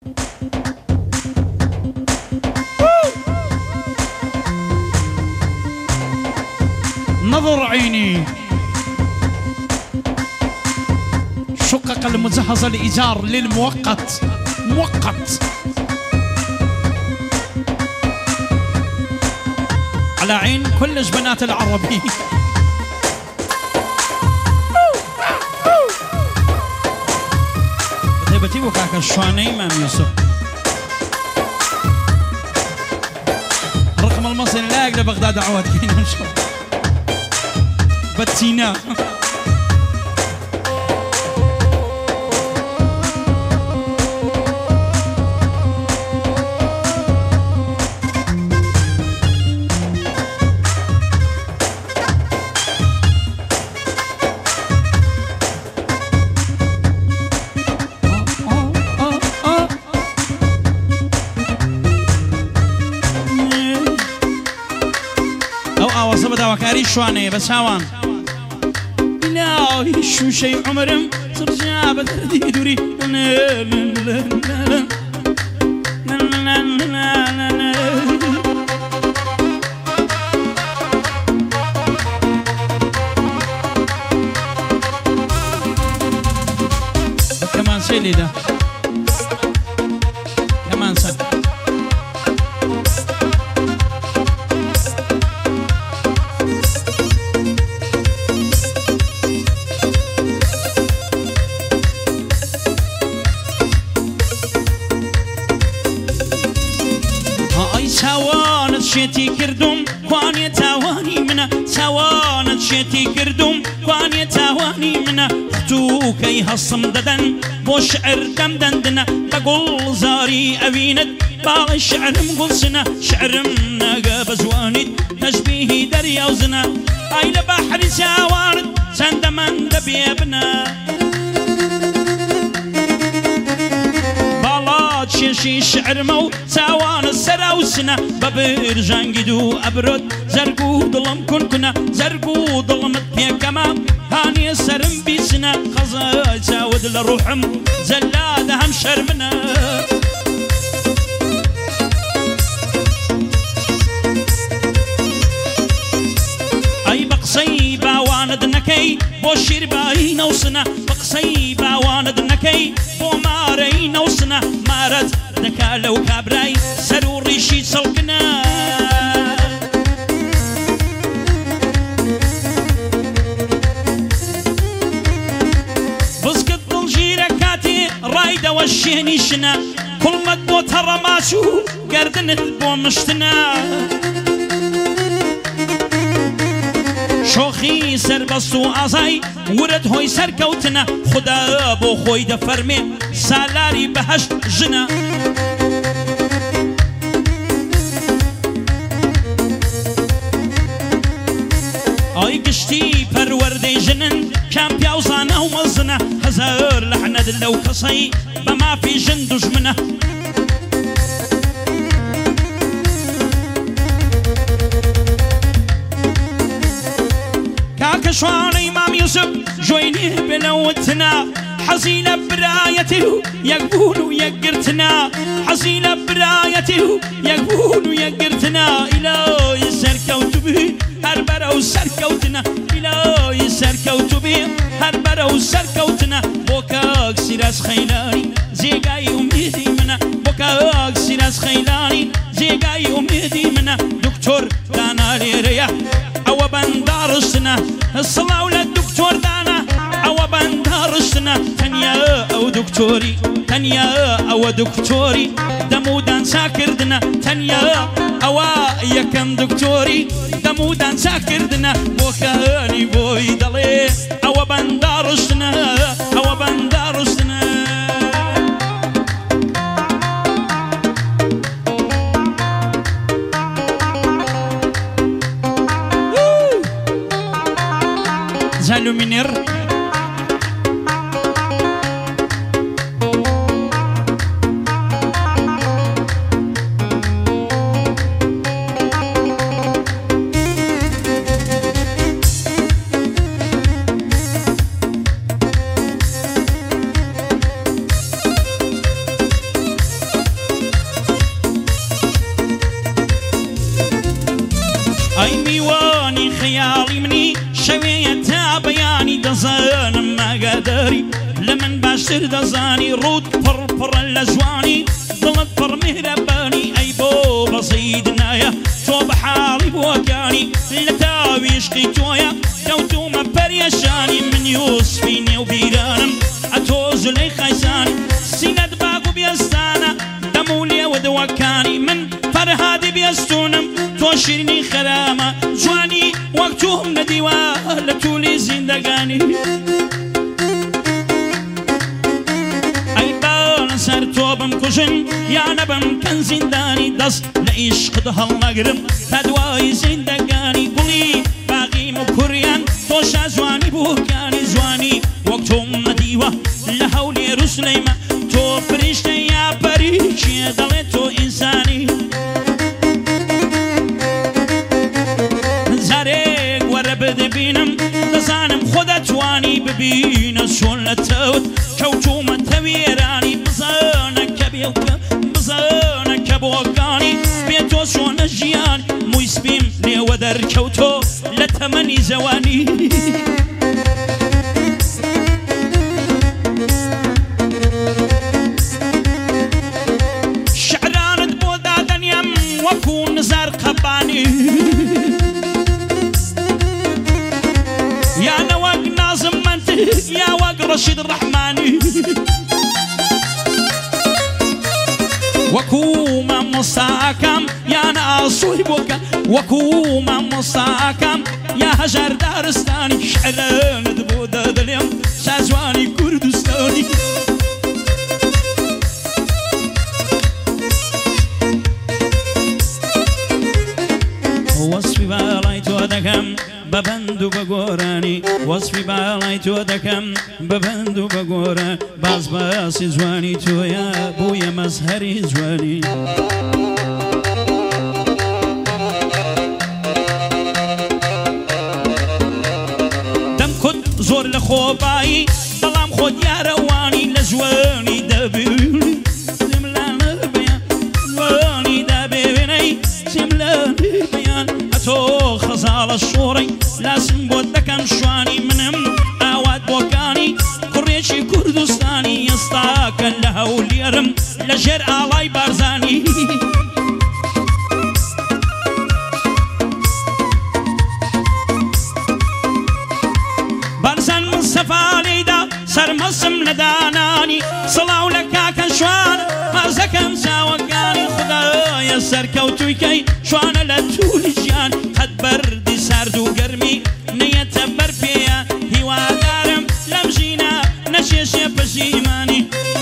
نظر عيني شقق المجهز الإيجار للمؤقت مؤقت على عين كل بنات العربي. بتيبتي وكاك الشواني مام يوسف الرقم المصري لا يقدر بغداد عواد كينا نشوف بتينا وكاري شواني بس هوان لا شو شيء عمرم ترجع بدردي دوري كمان سيلي ده كمان سنة شيتي كردم واني تاواني منا تاوانت شيتي كردم واني تاواني منا تو كي هصم ددن بو شعر دم دندنا بقول زاري أبينت باغي شعرم قلسنا شعرم ناقا بزوانت تشبيه دريا وزنا هاي لبحر ساوارد سندمن دبيبنا شي شعر مو ساوان السراوسنا ببر جانجدو أبرد زرقو ظلم كنا زرقو ظلمت بيا كمام هاني سرم بيسنا خزا ساود لروحم زلاد هم شرمنا أي بقصي باواندنكي بوشير باي نوسنا بقصي باواندنكي بو ماري نوسنا مارد دكا لو كابراي سروري شي سلقنا بسكت الجيرة كاتي رايدة والشيني شنا كل مدبو ترماسو قردن البو مشتنا شوخي سربستو آزاي ورد هوي سركوتنا خدا بو خوي دفرمي سالاري بهشت جنا آي قشتي پروردي جنن كام بيوزانا ومزنا هزار لحنا دلو قصي بما في جن دجمنا كشواني مام يوسف جويني بلوتنا حزينة برايته يقبون يقرتنا حزينة برايته يقبون يقرتنا إلهي سركوت به هربرة وسركوتنا إلهي سركوت به هربرة وسركوتنا بوكاك سيراس خيلاني زيقاي أميدي منا بوكاك سيراس خيلاني زيقاي أميدي منا دكتور دانا ليريا أو بندارسنا الصلاة ولا الدكتور دانا أو بندارسنا تنيا أو دكتوري تنيا أو دكتوري دمودان ساكردنا تنيا أو يكن دكتوري دمودان ساكردنا بوكاني بوي دلي أو بندارسنا أو بندارسنا زالو منير دەزانم ماگاداری لە من باشتر دەزانی ڕوود پڕپڕە لە جوانی دڵت پڕ میهرەبانی ئەی بۆ بەزید نایە تۆ بە حاڵی بۆکانی لە تاوی عشقی تۆیە کەوتومە پەریەشانی من یوسفی نێو بیرانم ئەتۆ زولەی خایسانی سینەت باگ و بێستانە دەم و لێوە دەوەکانی من فەرهادی بێستونم تۆ شیرنی خەرامە جوانی وەک توم نەدیوە لە توولی زیندەگانی ئەی باڵە سەر تۆ بمکوژن یانە بمکەن زیندانی دەست لە عیشقت هەڵنەگرم تا دوای زیندەگانی گوڵی باغیم و کوڕیان تۆشە جوانی بووکانی جوانی وەک تۆم نەدیوە لە هەولێ روسلەیمە تۆ فریشتە یا پەریچیە دەڵێت تۆ ئینسانی زارێک وەرە بدبینم دەزانم خۆ دەتوانی ببینە چۆن لە تەوت کەوتومە تەوێرانی بزانە کە بێڵکە بزانە کە بۆکانی بێ تۆ چۆنە ژیان مووی سپیم لێوە دەرکەوتۆ لە تەمەنی زەوانی شعرانت بۆ دادەنیم وەکو نزار قەبانی یانە وەک نازم منتق یا وەک ڕەشید ڕەحمانی وەکو مامۆستاکەم یانە ئاسووی بۆکە وەکو مامۆستاکەم یا هەژار دارستانی شعرانت بۆ دادەنێم شازوانی کوردستانی وەسفی باڵای تۆ دەکەم بەبەند و بە گۆرانی وەسفی باڵای تۆ دەکەم بەبەند و بە گۆرە باز باسی جوانی تۆیە بوویە مەزهەری جوانی دەمکوت زۆر لە خۆبایی بەڵام خۆ دیارەوانی لە جوانی دەبێنی جملانە بەیان جوانی دەبێنەی جملانە بەیان ئەتۆ خەزاڵە شۆڕی لاسم بۆ دەکەم شوانی منم ئاوات بۆکانی کوڕێکی کوردستانی ئێستاکە لە هەولێرم لە ژێر ئاڵای بارزانی بارزان من سەفالەیدا سەرمەسم لە دانانی سڵاو لە کاکە شوان مازەکەم چاوەکانی خودایە سەرکەوتوویکەی شوانە لە توولی ژیان قەت بەردی سارد و گەرمی نەیەتە بەر پێیە هیوادارم لەم ژینە نەشێشێ پەشیمانی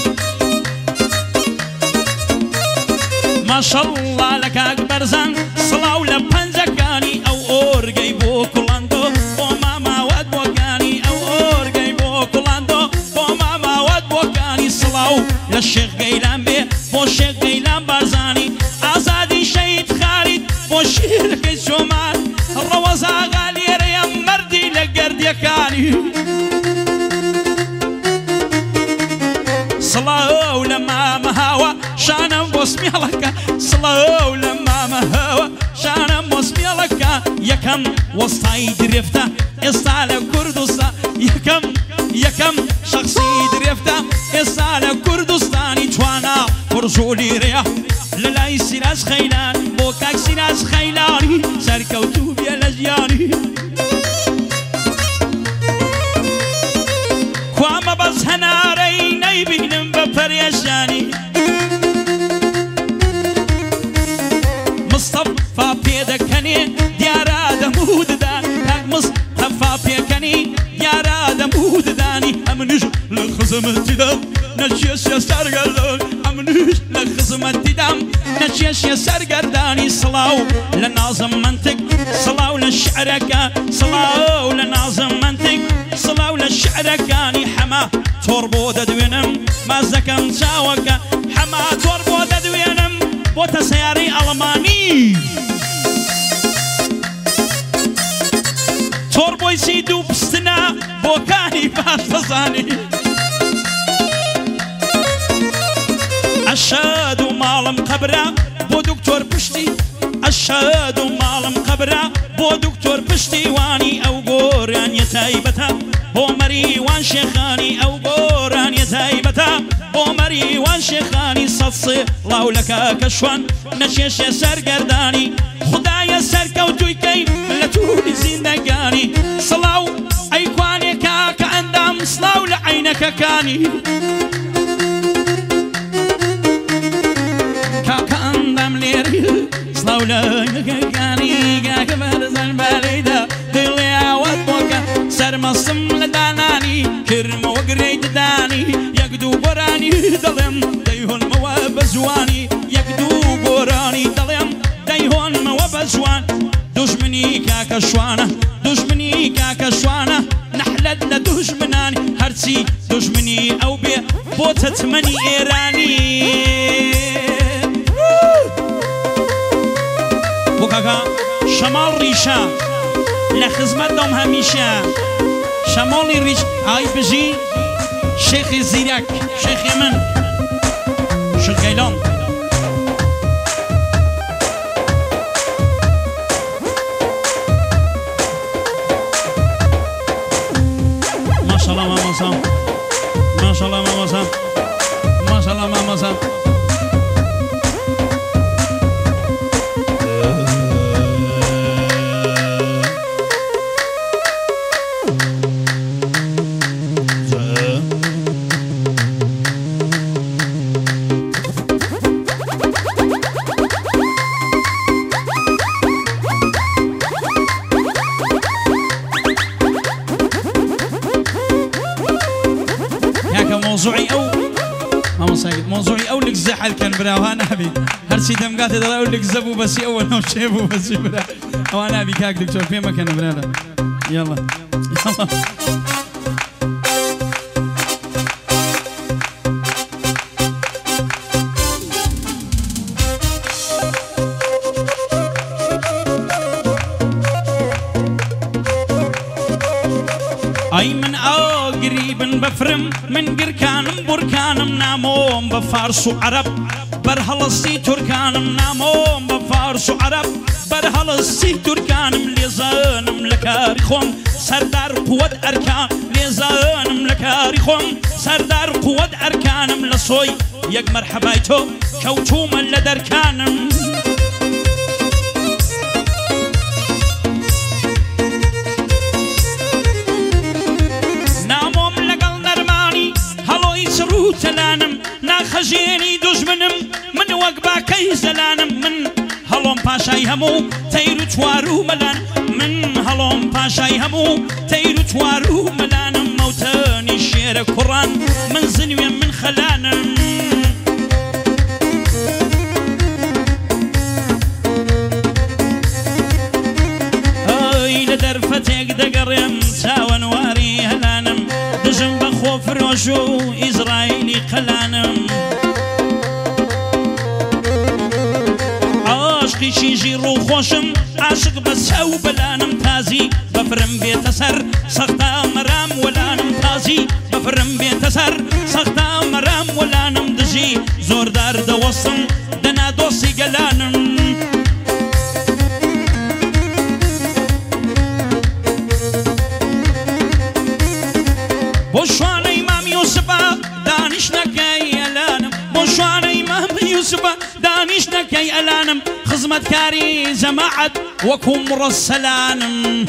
ماشەڵڵا لە کاک بەرزان سڵاو لە پەنجەکانی ئەو ئۆرگەی بۆ کوڵاندۆ بۆ ماماوەت بۆکانی ئەو ئۆرگەی بۆ کوڵاندۆ بۆ ماماوەت بۆکانی سڵاو لە شێخ گەیلان بێ بۆ شێخ گەیلان بارزانی ئازادی شەید خالید بۆ شیرەکەی چۆمان ڕەوەزاغا لێرەیە مەردی لە گەردیەکانی سڵاو لە مامە هاوە شانم بۆ سمێڵەکە سڵاو لە مامە هاوە شانم بۆ سمێڵەکە یەکەم وەستای درێفتە ئێستا لە کوردستان یەکەم شەخسی درێفتە ئێستا لە کوردستانی توانە پڕژۆلیرەیە لە لای سیراج خەیلان بۆ کاک سیراج خەیلانی سەرکەوتوو بێ لە ژیانی کوامە بەس هەنارەی نەیبینم بە پەرێشانی مستەفا پێدەکەنێ دیارە دەموددان کاک مستەفا پێکەنی دیارە دەموددانی ئەمنیش لە خزمەتیدام نەچێشە سەرگەردان ئەمنیش لە خزمەتیدام نەچێشە سەرگەردانی سڵاو لە نازم منتق سڵاو لە شعرەکە سڵاو لە نازم منتق سڵاو لە شعرەکانی حەما تۆڕ بۆ دەدوێنم مازەکەم چاوەکە حەما تۆڕ بۆ دەدوێنم بۆتە سەیارەی ئەڵمانی تۆڕ بۆی سید و پستنە بۆکانی باش دەزانی ئەشاد و ماڵم قەبرە بۆ دکتۆر پشتی ئەشاد شاد و ماڵم قەبرە بۆ دکتۆر پشتیوانی ئەو گۆرانیە تایبەتە بۆ مەریوان شێخانی ئەو گۆرانیە تایبەتە بۆ مەریوان شێخانی سەدسێ ڵاولەکە کە شوان نەچێشێ سەرگەردانی خدایە سەرکەوتوویکەی لە تووری زیندەگانی سڵاو ئەیکوانێ کاکە ئەندام سڵاو لە عینەکەکانی کاکە ئەندام لێری سڵاو لە عینەکەکانی کاکە بەرزەن بەلەیدا دڵێ ئاوات بۆکە سەرمەسم لە دانانی کرمەوە گرەی ددانی یەک دوو گۆرانی دەڵێم دەیهۆنمەوە بە زوانی یەک دوو گۆرانی دەڵێم دەیهۆنمەوە بە زوان دوژمنی کاکە شوانە دوژمنی کاکە شوانە نەحلەت لە دوژمنانی هەرچی دوژمنی ئەو بێ بۆ چەچمەنی ئێرانی بۆ کاکە شەماڵ ڕیشە لە خزمەت دەم هەمیشە شەماڵی ڕیش ئای بژی شێخی زیرەک شێخی من شرگەیلان ماشاءالله ماماسا ماشاءالله ماماسا ماشاءالله ماماسا موضوعي أو لك زحل كان برا وأنا أبي هرشي دم قاتل أو لك زبو بس أول نوم شيبو بس برا وأنا أبي كاك دكتور في مكان برا يلا يلا أي من قريب بفرم من قركانم بركانم ناموم بفارس وعرب برهلسي تركانم ناموم بفارس وعرب برهلسي تركانم ليزانم لكاريخوم سردار قوة أركان ليزانم لكاريخوم سردار قوة أركانم لصوي يك مرحبايتو كوتو من لدركانم تلانم ناخجيني دجمنم من وقبا كي زلانم من هلوم باشاي همو تيرو توارو ملان من هلوم باشاي همو تيرو توارو ملانم موتاني شير قران من زنويا من خلانم هاي لدرفتك دقرم تاوان واري هلانم دجم بخوف روشو إسرائيلي قلانم عاشقي شيجي روخوشم عاشق بس أو بلانم تازي بفرم بيت سر سختا مرام ولانم تازي بفرم بيت سر سختا مرام ولانم دجي زوردار دوصم دنا دوسي قلانم بوشوان إمام يوسف دانش نكاي ألانم بوشوان إمام يوسف دانش نكاي ألانم خزمة كاري جماعة وكم رسلانم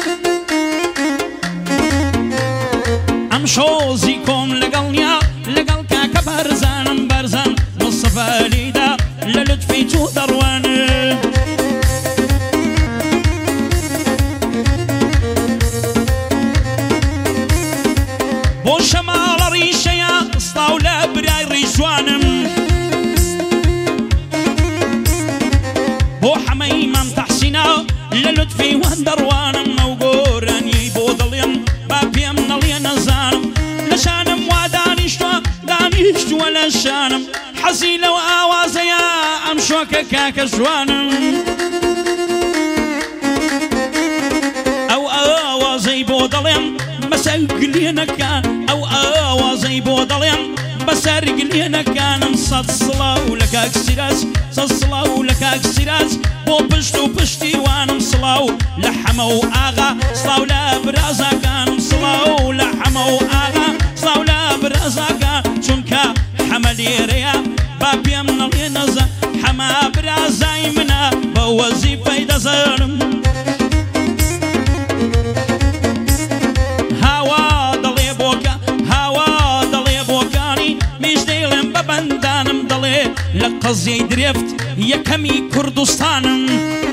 أمشوزيكم لقلنيا لقل كاكا برزانم برزان مصطفى ليدا للطفي تو دروان بو شمال ريشيا اسطاولا براي ريشوانم بو حميمام تحسينا للطفي وندروانم موقوراني بو ضليم بابيم نلي نزانم لشانم ودانيشتوا دانيشتوا لشانم حزيلة وآوازيا أمشوكا كاكا جوانم أو آوازي بو ضليم مساوكلينا كان أو آوازي بو ضليم بسر قلينا كان صد صلاة ولكاك سراج صد صلاة ولكاك سراج بو بشتو بشتي وانا صلاة لحمو آغا صلاة ولا برازا كان صلاة ولحمو آغا صلاة ولا برازا كان چونكا حملي ريا بابي من الينزا حما برازاي منا بوظيفة دزرم هوا دلي بوكا هوا دلي بوكاني مش ديلم ببندانم دلي لقزي دريفت يكمي كردستانم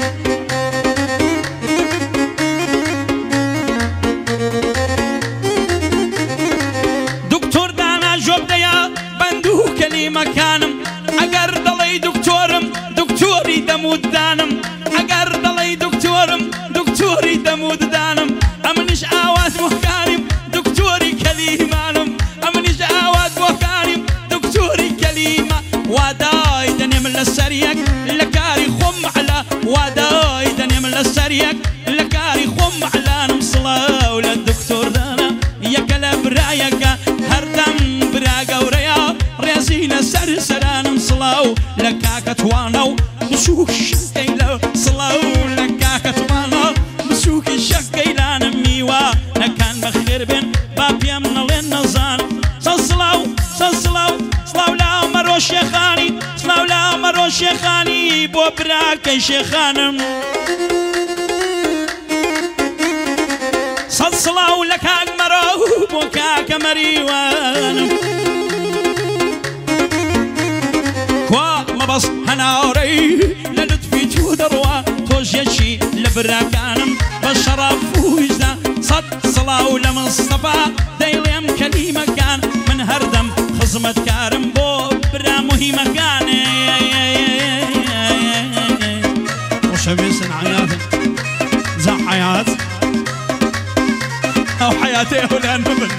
دكتور دانا جوبديا بندو كلمة كانم اگر دلي دكتورم دكتوري دمود دانم اگر دلي دكتورم دكتوري دمود دانم امنش آواز مهكارم دكتوري كلمانم امنش آواز مهكارم دكتوري كلمة وداي دنيم للسريك لكاري خم على وداي دنيم للسريك لكاري خم على نمصلا ولا الدكتور دانا يا كلا برايك هردم براقة وريا ريزينا سرسران مصلاو لكاك توانو مسوك شكيلا صلاو لكاك توانو مسوك شكيلا نميوا نكان بخير بين بابيا من النظام صلاو صلاو صلاو لا مرو شيخاني صلاو لا مرو شيخاني بو براك شيخانم صلاو لكاك مرو بوكاك مريوانم كوا ما بس هناري للطفي تودروا توجيشي لبراكانم بشرف وجدا صد صلاة لمصطفى دايلم كلمة كان من هردم خزمة كارم بو برا مهمة كان وشبيسن حياتي زع حياة أو حياتي ولا نبل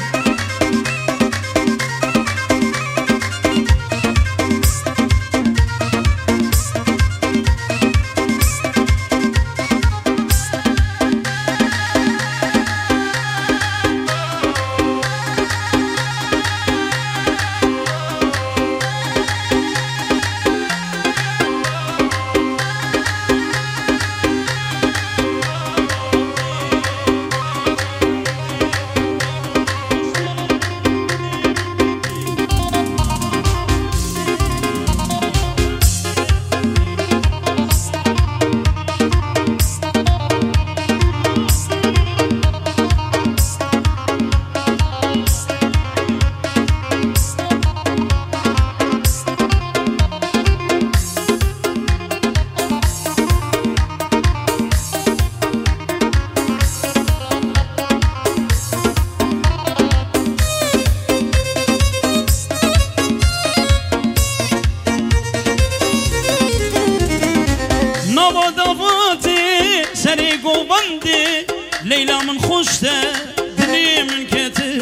ليلى من خوشته دني من كتب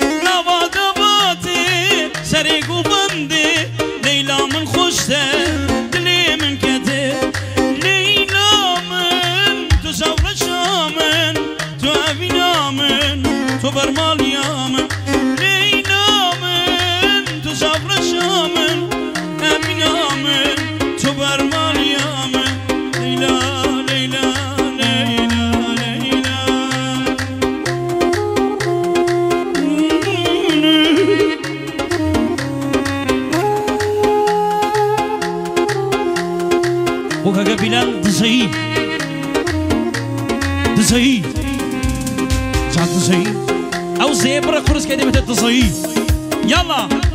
نبادباتي سريق وبندي ليلى من خوشته دني من كتب ليلى من تسافر شامن تو أبينا من تو برمال يامن ليلى من تسافر شامن أبينا من تو برمال يامن ليلى ليلى وكاكا بلال دزي دزي جات دزي او زيبرا كورس كده بتدزي يلا